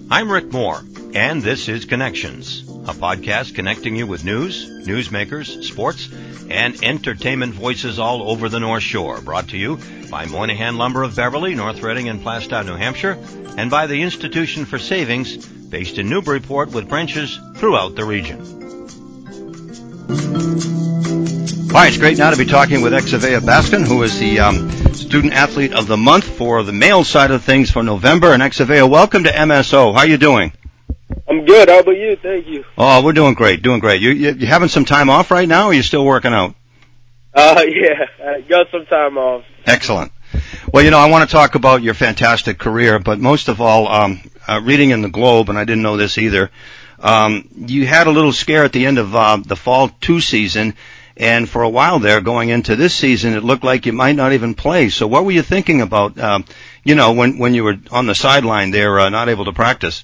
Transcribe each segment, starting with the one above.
I'm Rick Moore, and this is Connections, a podcast connecting you with news, newsmakers, sports, and entertainment voices all over the North Shore, brought to you by Moynihan Lumber of Beverly, North Reading, and Plastow, New Hampshire, and by the Institution for Savings, based in Newburyport with branches throughout the region. Hi, it's great now to be talking with Xavier Baskin, who is the Student Athlete of the Month for the male side of things for November. And Xavier, welcome to MSO. How are you doing? I'm good. How about you? Thank you. Oh, we're doing great, doing great. You having some time off right now, or are you still working out? Yeah, I got some time off. Excellent. Well, I want to talk about your fantastic career, but most of all, reading in the Globe, and I didn't know this either, you had a little scare at the end of the Fall 2 season, and for a while there, going into this season, it looked like you might not even play. So what were you thinking about, when you were on the sideline there, not able to practice?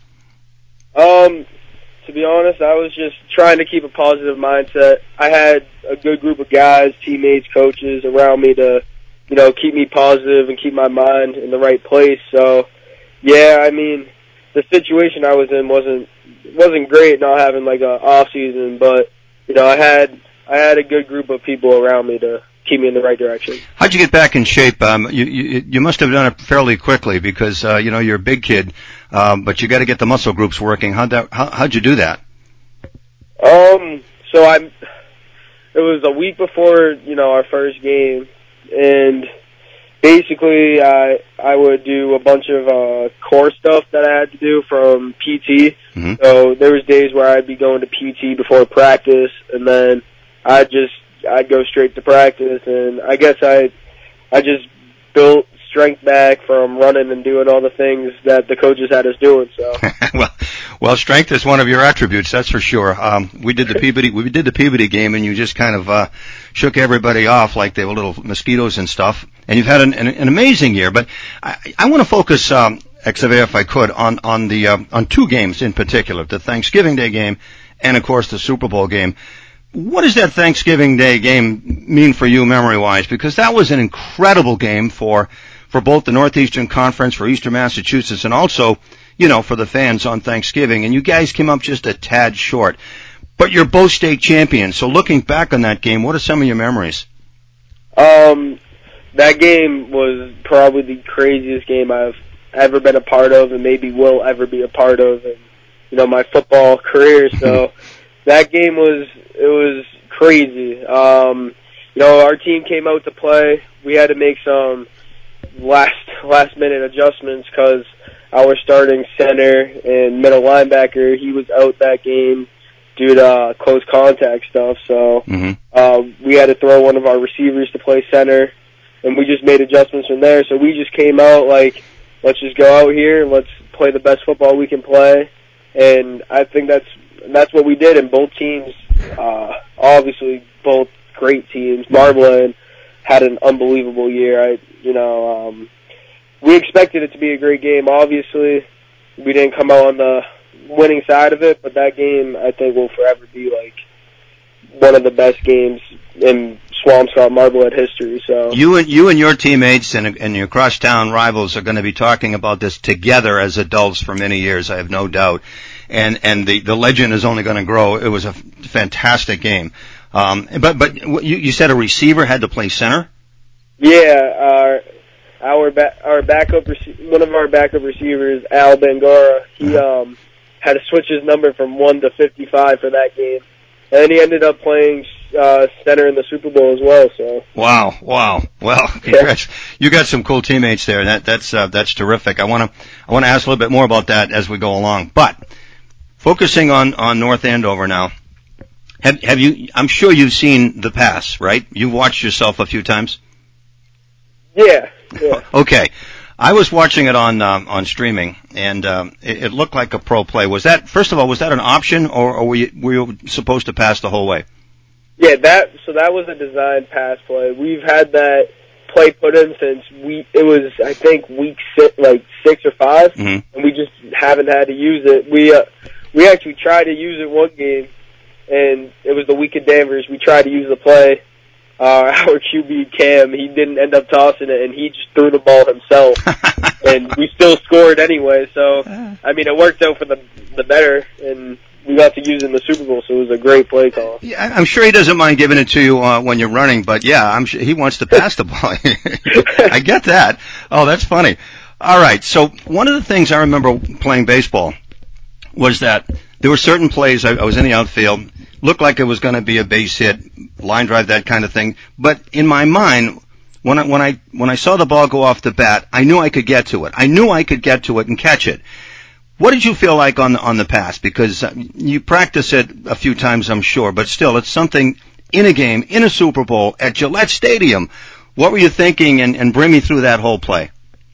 To be honest, I was just trying to keep a positive mindset. I had a good group of guys, teammates, coaches around me to, keep me positive and keep my mind in the right place. So, yeah, I mean, the situation I was in wasn't great, not having like a off season, but I had a good group of people around me to keep me in the right direction. How'd you get back in shape? You must have done it fairly quickly because you're a big kid, but you got to get the muscle groups working. How'd you do that? It was a week before our first game, and basically I would do a bunch of core stuff that I had to do from PT. Mm-hmm. So there was days where I'd be going to PT before practice, and then I'd go straight to practice, and I guess I just built strength back from running and doing all the things that the coaches had us doing. So well, strength is one of your attributes, that's for sure. We did the Peabody game, and you just kind of shook everybody off like they were little mosquitoes and stuff. And you've had an amazing year. But I want to focus, Xavier, if I could, on two games in particular: the Thanksgiving Day game, and of course the Super Bowl game. What does that Thanksgiving Day game mean for you memory-wise? Because that was an incredible game for both the Northeastern Conference, for Eastern Massachusetts, and also, for the fans on Thanksgiving. And you guys came up just a tad short. But you're both state champions. So looking back on that game, what are some of your memories? That game was probably the craziest game I've ever been a part of, and maybe will ever be a part of in, my football career. So that game was crazy. Our team came out to play. We had to make some last minute adjustments because our starting center and middle linebacker, he was out that game due to close contact stuff. So we had to throw one of our receivers to play center, and we just made adjustments from there. So we just came out like, let's just go out here and let's play the best football we can play. And I think that's what we did. And both teams, obviously both great teams. Marvelland had an unbelievable year. We expected it to be a great game. Obviously, we didn't come out on the winning side of it, but that game I think will forever be like one of the best games in Swampscott Marblehead history. So you and your teammates and your crosstown rivals are going to be talking about this together as adults for many years, I have no doubt. And the legend is only going to grow. It was a fantastic game. But you said a receiver had to play center? Yeah, one of our backup receivers, Al Bangura, he had to switch his number from 1 to 55 for that game, and he ended up playing center in the Super Bowl as well. So wow. Well, congrats. Yeah. You got some cool teammates there. That's terrific. I want to ask a little bit more about that as we go along. But focusing on North Andover now. Have you? I'm sure you've seen the pass, right? You've watched yourself a few times. Yeah. Okay. I was watching it on streaming, and it looked like a pro play. Was that, first of all, was that an option, or were you supposed to pass the whole way? Yeah, that was a designed pass play. We've had that play put in since it was, I think, week 6 or 5, and we just haven't had to use it. We actually tried to use it one game, and it was the week of Danvers. We tried to use the play, our QB Cam, he didn't end up tossing it, and he just threw the ball himself, and we still scored anyway. So, I mean, it worked out for the better, and we got to use it in the Super Bowl, so it was a great play call. Yeah, I'm sure he doesn't mind giving it to you when you're running, but yeah, I'm sure he wants to pass the ball. I get that. Oh, that's funny. All right, so one of the things I remember playing baseball was that there were certain plays. I was in the outfield, looked like it was going to be a base hit, line drive, that kind of thing. But in my mind, when I saw the ball go off the bat, I knew I could get to it. I knew I could get to it and catch it. What did you feel like on the pass? Because you practice it a few times, I'm sure, but still, it's something in a game, in a Super Bowl, at Gillette Stadium. What were you thinking, and bring me through that whole play?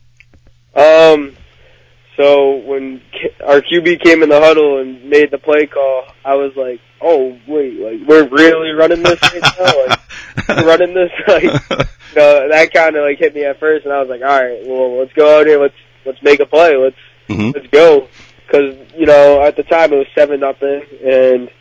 So when our QB came in the huddle and made the play call, I was like, oh, wait, like, we're really running this right now? Like, we're running this? Like, you know, that kind of, like, hit me at first, and I was like, all right, well, let's go out here, let's make a play, let's go. Because, you know, at the time it was 7-0, and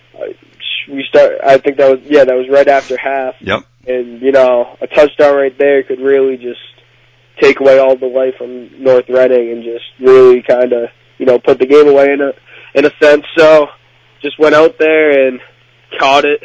I think that was right after half. Yep. And, you know, a touchdown right there could really just take away all the life from North Reading and just really kind of, you know, put the game away in a sense. So just went out there and caught it.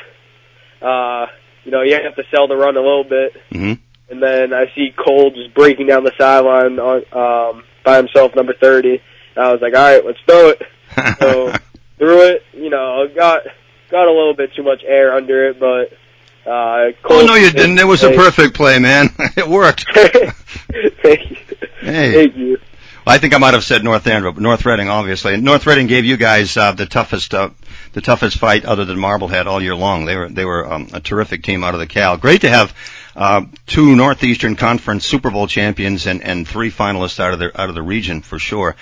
You know, you have to sell the run a little bit. Mm-hmm. And then I see Cole just breaking down the sideline by himself, number 30. And I was like, all right, let's throw it. So threw it. You know, got a little bit too much air under it, but oh, no, you didn't. It was a perfect play, man. It worked. Thank you. Hey. Thank you. I think I might have said North Reading, obviously. And North Reading gave you guys the toughest fight other than Marblehead all year long. They were a terrific team out of the Cal. Great to have 2 Northeastern Conference Super Bowl champions and 3 finalists out of the region for sure.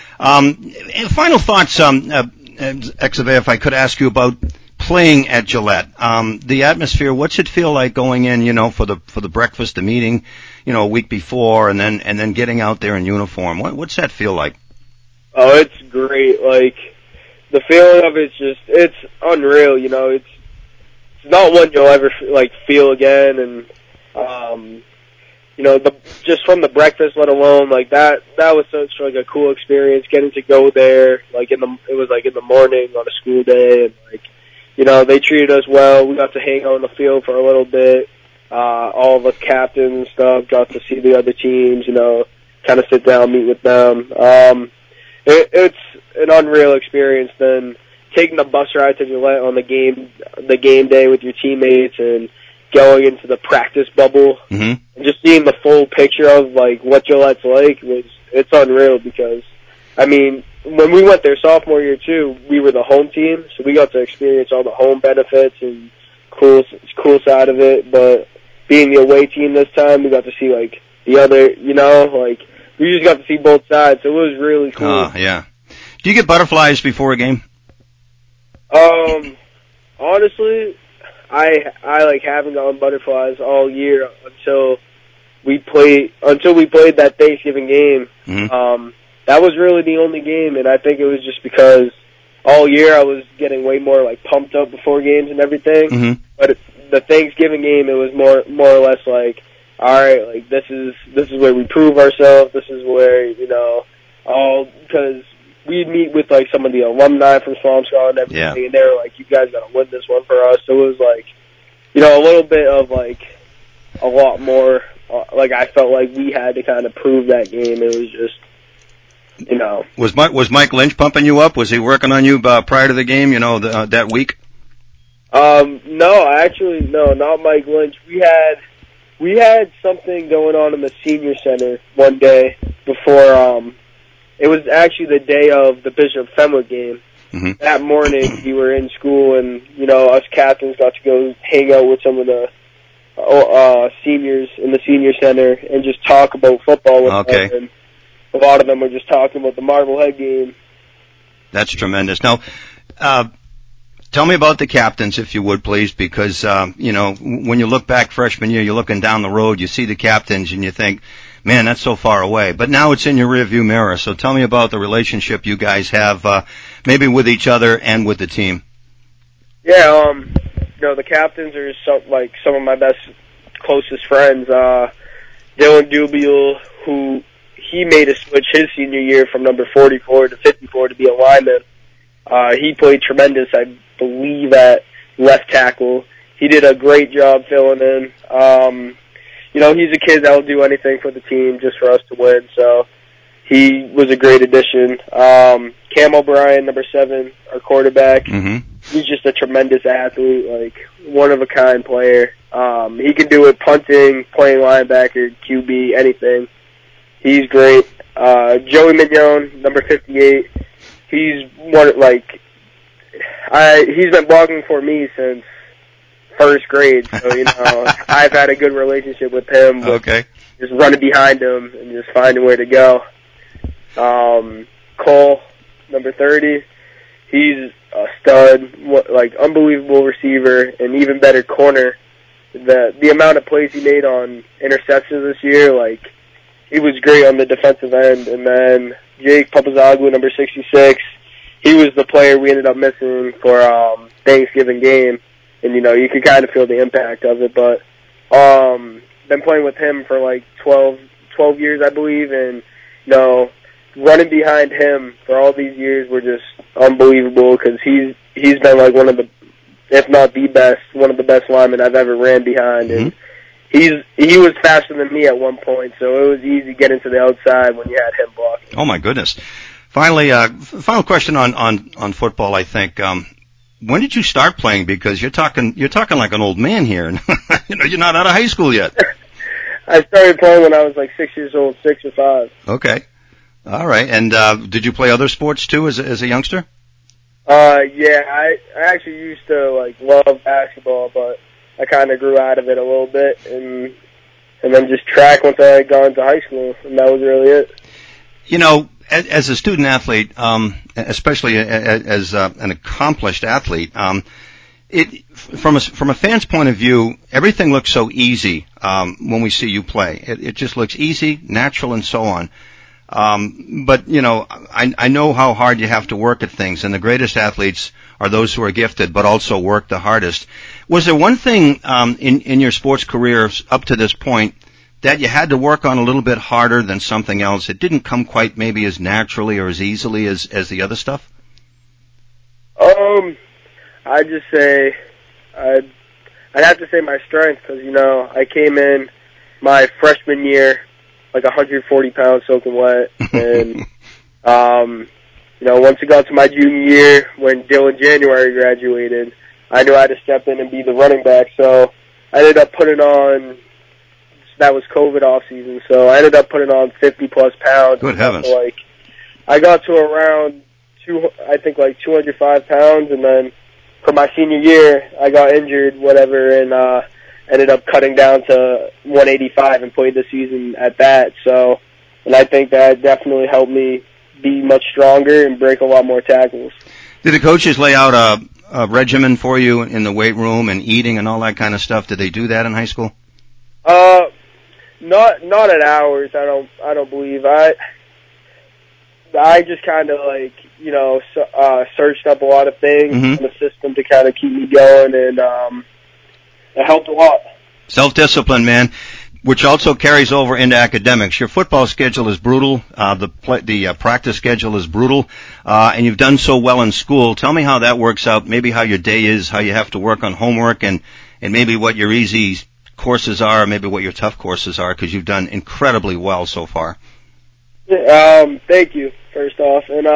Final thoughts, Exave, if I could ask you about playing at Gillette. The atmosphere, what's it feel like going in, you know, for the breakfast, the meeting, you know, a week before, and then getting out there in uniform? What's that feel like? Oh, it's great. Like, the feeling of it's unreal, you know. It's not one you'll ever like feel again, and you know, just from the breakfast, let alone like that was such like a cool experience getting to go there. Like it was like in the morning on a school day, and like, you know, they treated us well. We got to hang out on the field for a little bit. All of us captains and stuff got to see the other teams, you know, kind of sit down, meet with them. It's an unreal experience. Then taking the bus ride to Gillette on the game day with your teammates and going into the practice bubble and just seeing the full picture of like what Gillette's like it's unreal. Because I mean, when we went there sophomore year too, we were the home team, so we got to experience all the home benefits and cool side of it. But being the away team this time, we got to see like the other, you know, like we just got to see both sides. So it was really cool. Oh, yeah. Do you get butterflies before a game? Honestly, I like haven't gotten butterflies all year until we played that Thanksgiving game. That was really the only game, and I think it was just because all year I was getting way more like pumped up before games and everything. But the Thanksgiving game, it was more or less like, all right, like this is where we prove ourselves. This is where, you know, because we'd meet with like some of the alumni from Swampscott and everything, and they were like, you guys got to win this one for us. So it was like, you know, a little bit of like a lot more. Like I felt like we had to kind of prove that game. It was just, you know. Was Mike Lynch pumping you up? Was he working on you prior to the game, you know, that week? No, not Mike Lynch. We had something going on in the senior center one day before, it was actually the day of the Bishop Fenwick game. That morning we were in school, and, you know, us captains got to go hang out with some of the seniors in the senior center and just talk about football with them. And a lot of them were just talking about the Marblehead game. That's tremendous. Now, tell me about the captains, if you would, please, because, you know, when you look back freshman year, you're looking down the road, you see the captains, and you think, man, that's so far away. But now it's in your rearview mirror. So tell me about the relationship you guys have, maybe with each other and with the team. Yeah, the captains are some of my best, closest friends. Dylan Dubiel, who he made a switch his senior year from number 44 to 54 to be a lineman. He played tremendous, I believe, at left tackle. He did a great job filling in. He's a kid that will do anything for the team just for us to win. So he was a great addition. Cam O'Brien, number 7, our quarterback. Mm-hmm. He's just a tremendous athlete, like one-of-a-kind player. He can do it punting, playing linebacker, QB, anything. He's great. Joey Mignon, number 58. He's he's been blocking for me since first grade, so I've had a good relationship with him. Okay. Just running behind him and just finding where to go. Cole, number 30. He's a stud, unbelievable receiver, and even better corner. The amount of plays he made on interceptions this year, he was great on the defensive end. And then Jake Papazoglu, number 66, he was the player we ended up missing for Thanksgiving game. And, you could kind of feel the impact of it. But been playing with him for 12 years, I believe. And, running behind him for all these years were just unbelievable because he's been one of the, if not the best, one of the best linemen I've ever ran behind. And he was faster than me at one point, so it was easy getting to the outside when you had him blocking. Oh my goodness! Finally, final question on football. I think when did you start playing? Because you're talking like an old man here. You're not out of high school yet. I started playing when I was 6 years old, 6 or 5. Okay, all right. And did you play other sports too as a youngster? Yeah, I actually used to love basketball, but I kind of grew out of it a little bit, and then just track once I got into high school, and that was really it. As a student athlete, especially as an accomplished athlete, from a fan's point of view, everything looks so easy when we see you play. It just looks easy, natural, and so on. But I know how hard you have to work at things, and the greatest athletes are those who are gifted, but also work the hardest. Was there one thing in your sports career up to this point that you had to work on a little bit harder than something else? It didn't come quite maybe as naturally or as easily as the other stuff? I'd just say I'd have to say my strength because I came in my freshman year 140 pounds soaking wet, and once it got to my junior year when Dylan January graduated, I knew I had to step in and be the running back. So I ended up putting on. That was COVID off season, so I ended up putting on 50 plus pounds. Good heavens! I got to around 205 pounds, and then for my senior year, I got injured, and ended up cutting down to 185 and played the season at that. So, and I think that definitely helped me be much stronger and break a lot more tackles. Did the coaches lay out a regimen for you in the weight room and eating and all that kind of stuff? Did they do that in high school? Not at ours. I don't believe. I just kind of searched up a lot of things in the system to kind of keep me going, and it helped a lot. Self-discipline, man, which also carries over into academics. Your football schedule is brutal. The practice schedule is brutal, and you've done so well in school. Tell me how that works out. Maybe how your day is, how you have to work on homework, and maybe what your easy courses are, maybe what your tough courses are, because you've done incredibly well so far. Thank you, first off. And,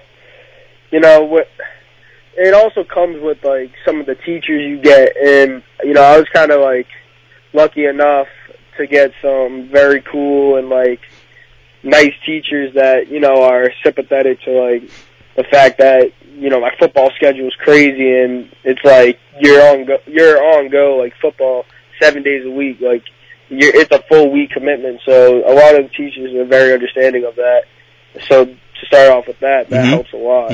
it also comes with, some of the teachers you get. And, I was kind of, lucky enough to get some very cool and, nice teachers that, are sympathetic to, the fact that, my football schedule is crazy and it's, you're on go, football 7 days a week. It's a full week commitment, so a lot of the teachers are very understanding of that. So to start off with that helps a lot.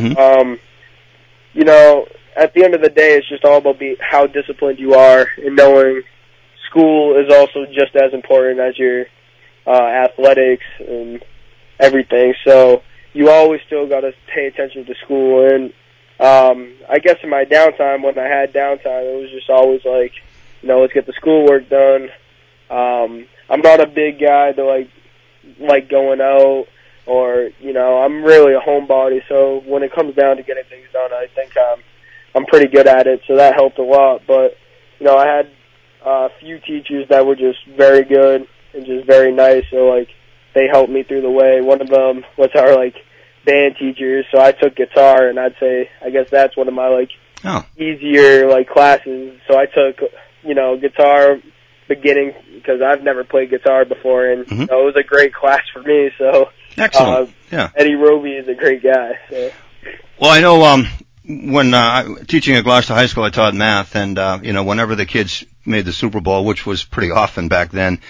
At the end of the day, it's just all about how disciplined you are and knowing school is also just as important as your athletics and everything. So you always still got to pay attention to school, and I guess in my downtime, when I had downtime, it was just always like, let's get the schoolwork done. I'm not a big guy to like going out, or I'm really a homebody. So when it comes down to getting things done, I think I'm pretty good at it. So that helped a lot. But I had a few teachers that were just very good and just very nice. So they helped me through the way. One of them was our band teachers. So I took guitar, and I guess that's one of my easier classes. So I took guitar beginning, because I've never played guitar before, and it was a great class for me. So excellent. Yeah. Eddie Roby is a great guy. So. Well, I know when teaching at Gloucester High School, I taught math, and whenever the kids made the Super Bowl, which was pretty often back then,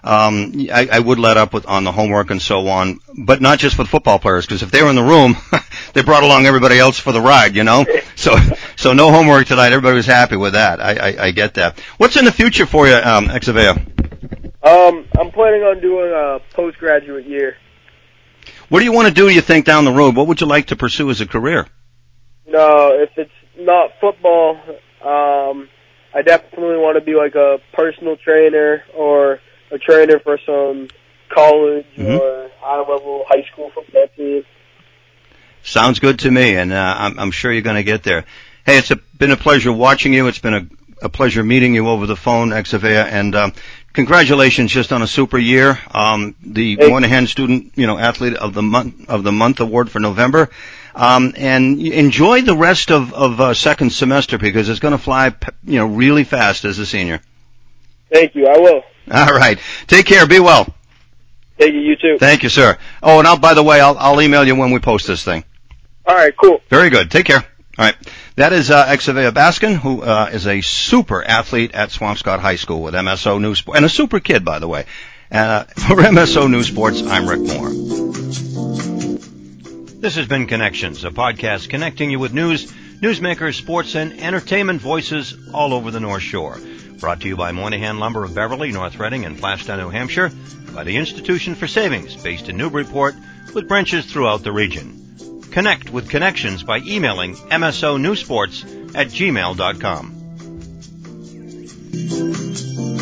I would let up on the homework and so on, but not just for the football players, because if they were in the room, they brought along everybody else for the ride, So no homework tonight. Everybody was happy with that. I get that. What's in the future for you, Exavea? I'm planning on doing a postgraduate year. What do you think, down the road? What would you like to pursue as a career? If it's not football, I definitely want to be a personal trainer, or a trainer for some college or high-level high school football team. Sounds good to me, and I'm sure you're going to get there. Hey, it's been a pleasure watching you. It's been a pleasure meeting you over the phone, Exavea, and congratulations just on a super year. The Moynihan Student, Athlete of the Month award for November. And enjoy the rest of second semester, because it's going to fly, really fast as a senior. Thank you. I will. All right. Take care. Be well. Thank you. You too. Thank you, sir. Oh, and by the way, I'll email you when we post this thing. All right. Cool. Very good. Take care. All right. That is Exavea Baskin, who is a super athlete at Swampscott High School with MSO News Sports, and a super kid, by the way. For MSO News Sports, I'm Rick Moore. This has been Connections, a podcast connecting you with news, newsmakers, sports, and entertainment voices all over the North Shore. Brought to you by Moynihan Lumber of Beverly, North Reading, and Flagstaff, New Hampshire, by the Institution for Savings, based in Newburyport, with branches throughout the region. Connect with Connections by emailing msonewsports@gmail.com.